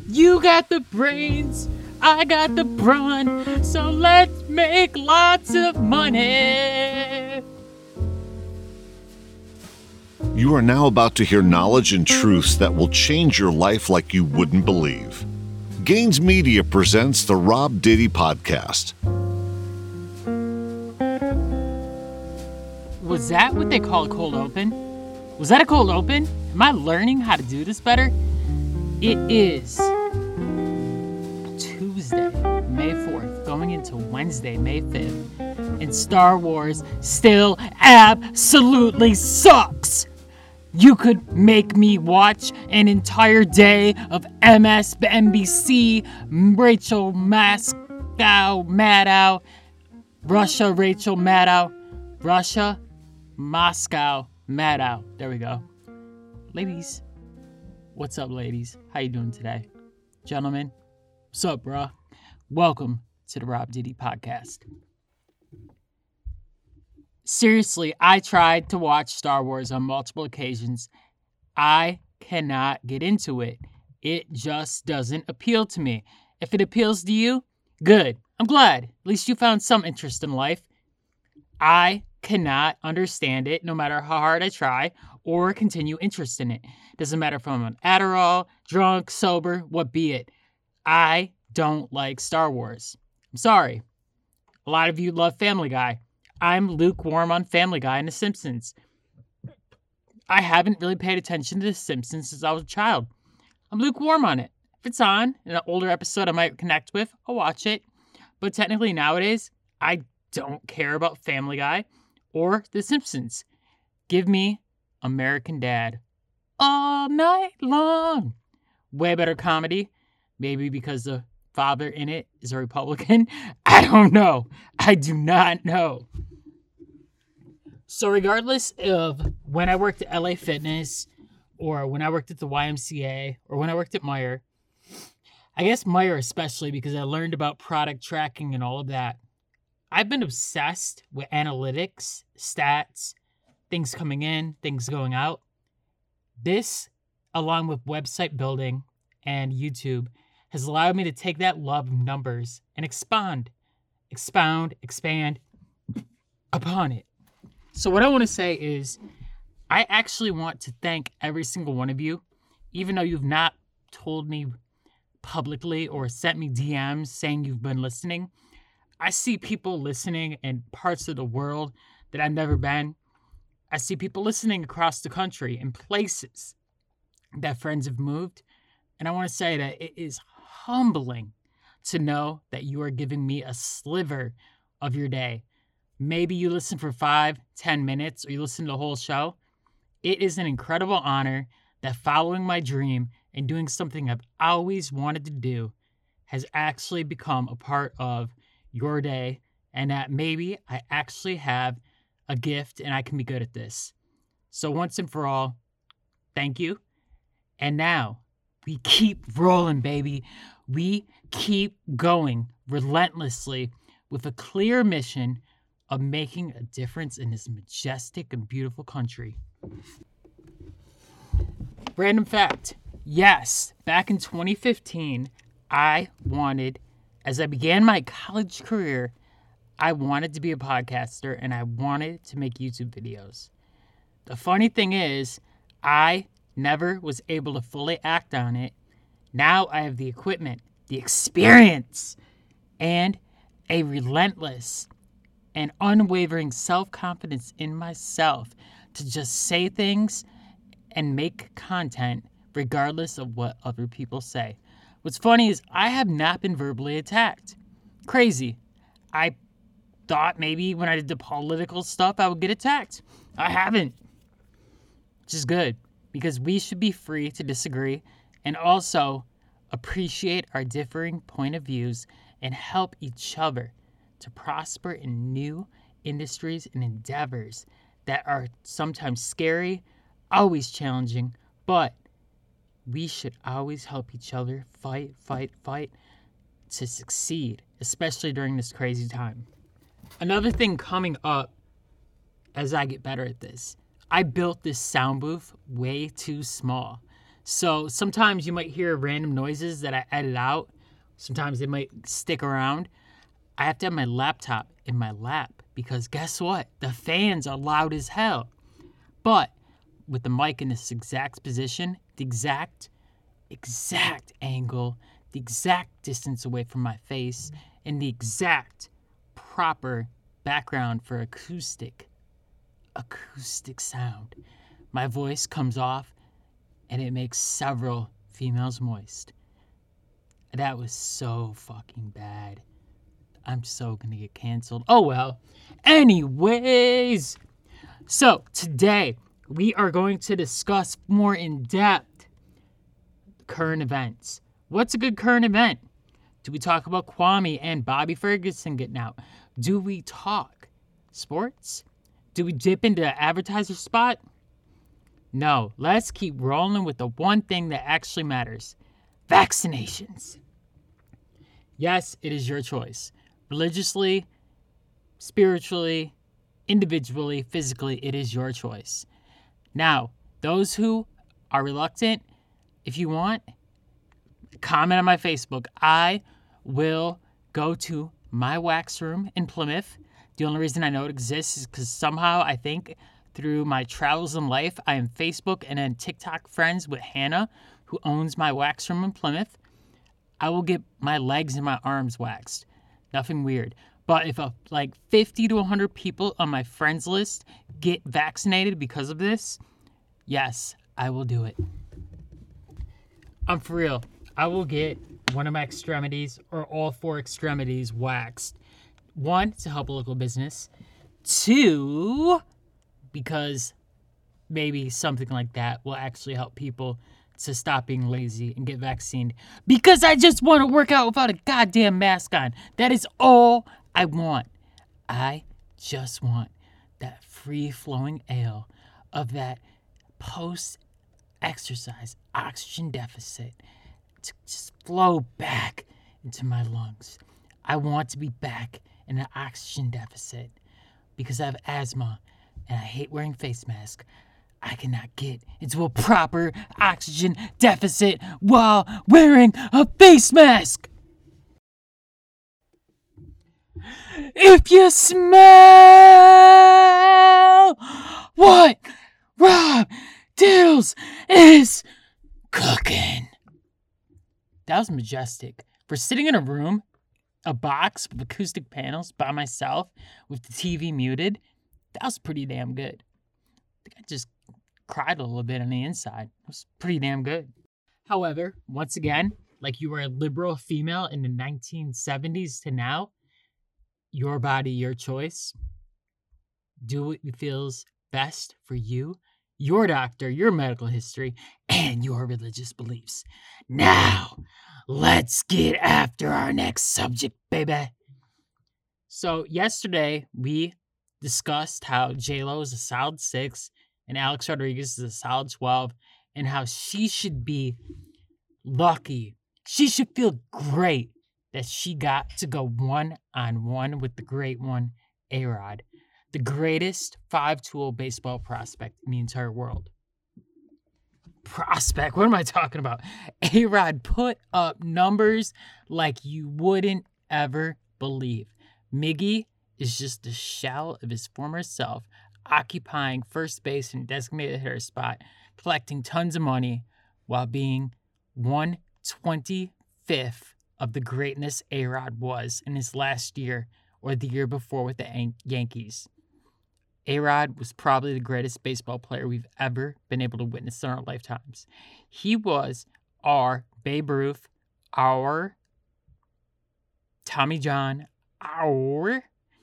You got the brains, I got the brawn, so let's make lots of money. You are now about to hear knowledge and truths that will change your life like you wouldn't believe. Gaines Media presents the Rob Diddy Podcast. Was that what they call a cold open? Was that a cold open? Am I learning how to do this better? It is Tuesday, May 4th, going into Wednesday, May 5th, and Star Wars still absolutely sucks. You could make me watch an entire day of MSNBC, Rachel Maddow, Russia, Rachel Maddow, Russia, Moscow, Maddow. There we go. Ladies, what's up, ladies? How you doing today? Gentlemen, what's up, bruh? Welcome to the Rob Diddy Podcast. Seriously, I tried to watch Star Wars on multiple occasions. I cannot get into it. It just doesn't appeal to me. If it appeals to you, good. I'm glad. At least you found some interest in life. I cannot understand it no matter how hard I try or continue interest in it. Doesn't matter if I'm on Adderall, drunk, sober, what be it. I don't like Star Wars. I'm sorry. A lot of you love Family Guy. I'm lukewarm on Family Guy and The Simpsons. I haven't really paid attention to The Simpsons since I was a child. I'm lukewarm on it. If it's on in an older episode I might connect with, I'll watch it. But technically nowadays, I don't care about Family Guy or The Simpsons. Give me American Dad all night long. Way better comedy. Maybe because the father in it is a Republican. I don't know. I do not know. So regardless of when I worked at LA Fitness or when I worked at the YMCA or when I worked at Meijer, I guess Meijer especially because I learned about product tracking and all of that, I've been obsessed with analytics, stats, things coming in, things going out. This, along with website building and YouTube, has allowed me to take that love of numbers and expound upon it. So what I want to say is, I actually want to thank every single one of you, even though you've not told me publicly or sent me DMs saying you've been listening. I see people listening in parts of the world that I've never been. I see people listening across the country in places that friends have moved. And I want to say that it is humbling to know that you are giving me a sliver of your day. Maybe you listen for 5-10 minutes or you listen to the whole show. It is an incredible honor that following my dream and doing something I've always wanted to do has actually become a part of your day, and that maybe I actually have a gift and I can be good at this. So once and for all, thank you. And now we keep rolling, baby. We keep going relentlessly with a clear mission of making a difference in this majestic and beautiful country. Random fact. Yes, back in 2015, as I began my college career, I wanted to be a podcaster and I wanted to make YouTube videos. The funny thing is, I never was able to fully act on it. Now I have the equipment, the experience, and a relentless and unwavering self-confidence in myself to just say things and make content regardless of what other people say. What's funny is I have not been verbally attacked. Crazy. I thought maybe when I did the political stuff I would get attacked. I haven't. Which is good because we should be free to disagree and also appreciate our differing point of views and help each other to prosper in new industries and endeavors that are sometimes scary, always challenging, but we should always help each other fight to succeed, especially during this crazy time. Another thing coming up as I get better at this, I built this sound booth way too small. So sometimes you might hear random noises that I edit out. Sometimes they might stick around. I have to have my laptop in my lap because guess what? The fans are loud as hell. But with the mic in this exact position, the exact angle, the exact distance away from my face, and the exact proper background for acoustic sound, my voice comes off and it makes several females moist. That was so fucking bad. I'm so gonna get canceled. Oh well. Anyways, so today we are going to discuss more in depth current events. What's a good current event? Do we talk about Kwame and Bobby Ferguson getting out? Do we talk sports? Do we dip into the advertiser spot? No, let's keep rolling with the one thing that actually matters. Vaccinations. Yes, it is your choice. Religiously, spiritually, individually, physically, it is your choice. Now, those who are reluctant, if you want, comment on my Facebook. I will go to my wax room in Plymouth. The only reason I know it exists is because somehow I think through my travels in life, I am Facebook and then TikTok friends with Hannah, who owns my wax room in Plymouth. I will get my legs and my arms waxed. Nothing weird. But if 50 to 100 people on my friends list get vaccinated because of this, yes, I will do it. I'm for real. I will get one of my extremities or all 4 extremities waxed. 1, to help a local business. 2, because maybe something like that will actually help people to stop being lazy and get vaccinated. Because I just want to work out without a goddamn mask on. That is all I want. I just want that free-flowing ale of that post-exercise oxygen deficit to just flow back into my lungs. I want to be back in an oxygen deficit because I have asthma and I hate wearing face masks. I cannot get into a proper oxygen deficit while wearing a face mask. If you smell what Rob Diddles is cooking. That was majestic. For sitting in a room, a box with acoustic panels by myself with the TV muted, that was pretty damn good. I think I just cried a little bit on the inside. It was pretty damn good. However, once again, like you were a liberal female in the 1970s to now, your body, your choice. Do what feels best for you, your doctor, your medical history, and your religious beliefs. Now, let's get after our next subject, baby. So yesterday, we discussed how J-Lo is a solid 6 and Alex Rodriguez is a solid 12 and how she should be lucky. She should feel great that she got to go one-on-one with the great one, A-Rod, the greatest 5-tool baseball prospect in the entire world. Prospect? What am I talking about? A-Rod put up numbers like you wouldn't ever believe. Miggy is just a shell of his former self, occupying first base and designated hitter spot, collecting tons of money while being 1/25th of the greatness A-Rod was in his last year or the year before with the Yankees. A-Rod was probably the greatest baseball player we've ever been able to witness in our lifetimes. He was our Babe Ruth, our Tommy John, our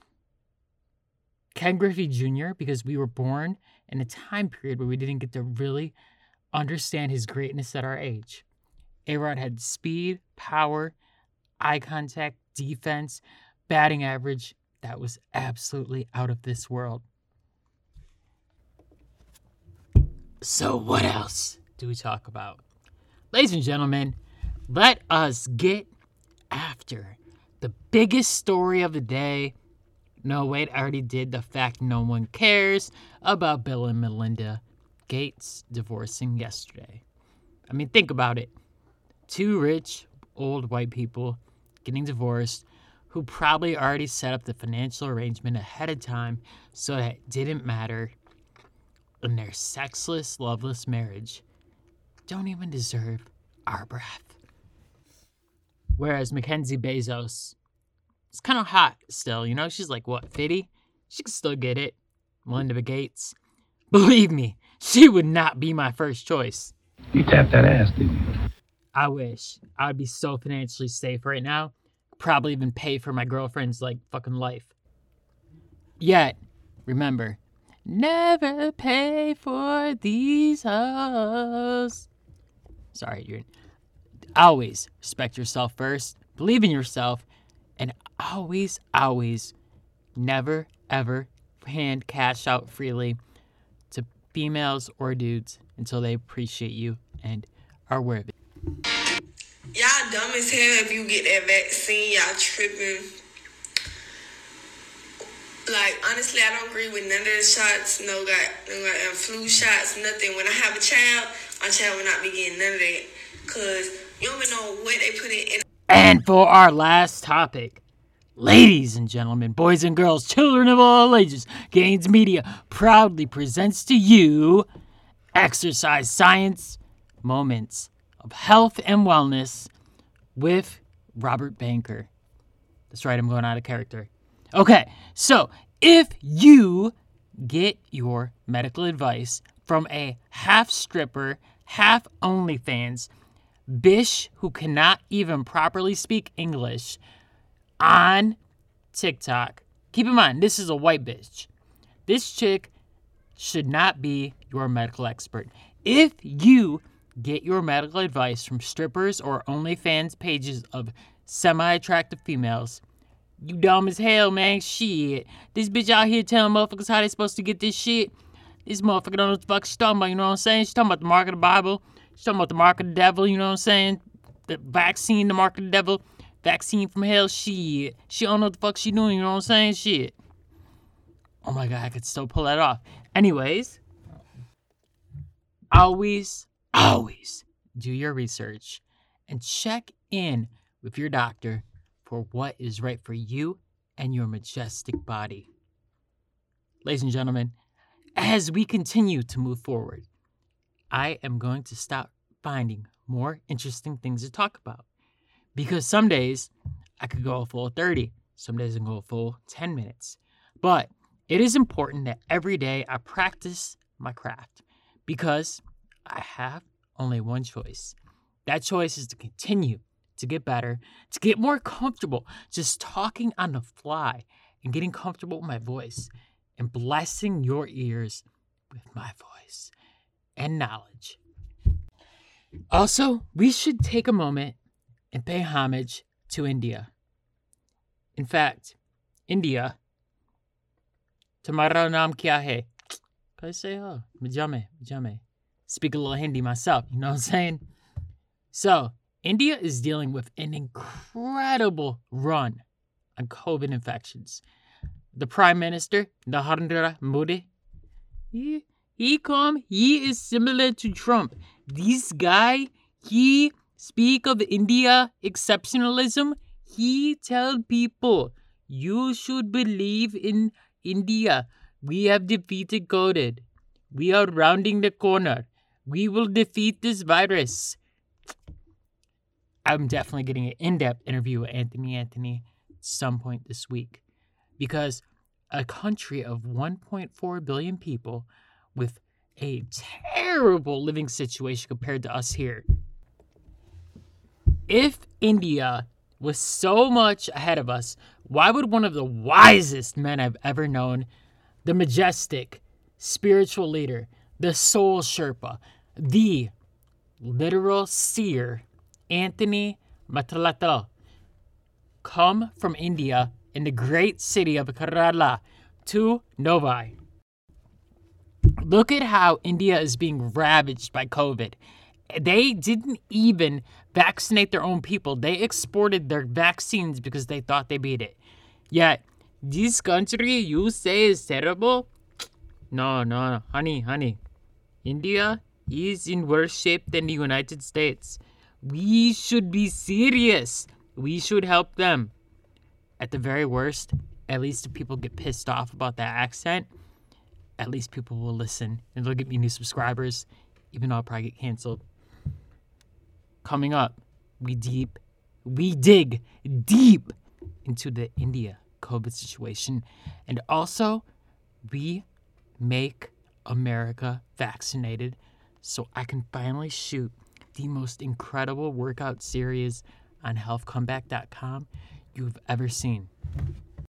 Ken Griffey Jr., because we were born in a time period where we didn't get to really understand his greatness at our age. A-Rod had speed, power, eye contact, defense, batting average that was absolutely out of this world. So what else do we talk about? Ladies and gentlemen, let us get after the biggest story of the day. No, wait, I already did the fact no one cares about Bill and Melinda Gates divorcing yesterday. I mean, think about it. Two rich, old white people getting divorced who probably already set up the financial arrangement ahead of time so that it didn't matter in their sexless, loveless marriage don't even deserve our breath. Whereas Mackenzie Bezos is kind of hot still, you know? She's like, what, 50? She can still get it. Melinda Gates. Believe me, she would not be my first choice. You tapped that ass, didn't you? I wish. I would be so financially safe right now. Probably even pay for my girlfriend's, like, fucking life. Yet, remember, never pay for these hoes. Sorry, you're... Always respect yourself first, believe in yourself, and always, always, never, ever hand cash out freely to females or dudes until they appreciate you and are worth it. Y'all dumb as hell if you get that vaccine. Y'all tripping. Like, honestly, I don't agree with none of the shots. No flu shots, nothing. When I have a child, my child will not be getting none of that. Because you don't even know what they put in. And for our last topic, ladies and gentlemen, boys and girls, children of all ages, Gaines Media proudly presents to you Exercise Science Moments of Health and Wellness with Robert Banker. That's right, I'm going out of character. Okay, so if you get your medical advice from a half stripper, half OnlyFans, bish who cannot even properly speak English on TikTok, keep in mind, this is a white bitch. This chick should not be your medical expert. If you get your medical advice from strippers or OnlyFans pages of semi-attractive females, you dumb as hell, man. Shit. This bitch out here telling motherfuckers how they supposed to get this shit. This motherfucker don't know what the fuck she's talking about, you know what I'm saying? She's talking about the mark of the Bible. She's talking about the mark of the devil, you know what I'm saying? The vaccine, the mark of the devil. Vaccine from hell, shit. She don't know what the fuck she doing, you know what I'm saying? Shit. Oh my God, I could still pull that off. Anyways, always do your research and check in with your doctor for what is right for you and your majestic body. Ladies and gentlemen, as we continue to move forward, I am going to stop finding more interesting things to talk about. Because some days I could go a full 30, some days I can go a full 10 minutes. But it is important that every day I practice my craft because I have only one choice. That choice is to continue to get better, to get more comfortable just talking on the fly and getting comfortable with my voice and blessing your ears with my voice and knowledge. Also, we should take a moment and pay homage to India. In fact, India, Tumhara naam kya hai? Kaise ho? Mijame. Speak a little Hindi myself, you know what I'm saying? So, India is dealing with an incredible run on COVID infections. The Prime Minister, Narendra Modi, he is similar to Trump. This guy, he speak of India exceptionalism. He tell people, you should believe in India. We have defeated COVID. We are rounding the corner. We will defeat this virus. I'm definitely getting an in-depth interview with Anthony at some point this week. Because a country of 1.4 billion people with a terrible living situation compared to us here. If India was so much ahead of us, why would one of the wisest men I've ever known, the majestic spiritual leader, the soul Sherpa, the literal seer, Anthony Matlato, come from India in the great city of Kerala to Novi? Look at how India is being ravaged by COVID. They didn't even vaccinate their own people. They exported their vaccines because they thought they beat it. Yet, this country you say is terrible? No, honey. India is in worse shape than the United States. We should be serious. We should help them. At the very worst, at least if people get pissed off about that accent, at least people will listen and they'll get me new subscribers, even though I'll probably get canceled. Coming up, we dig deep into the India COVID situation. And also, we make America vaccinated so I can finally shoot the most incredible workout series on healthcomeback.com you've ever seen.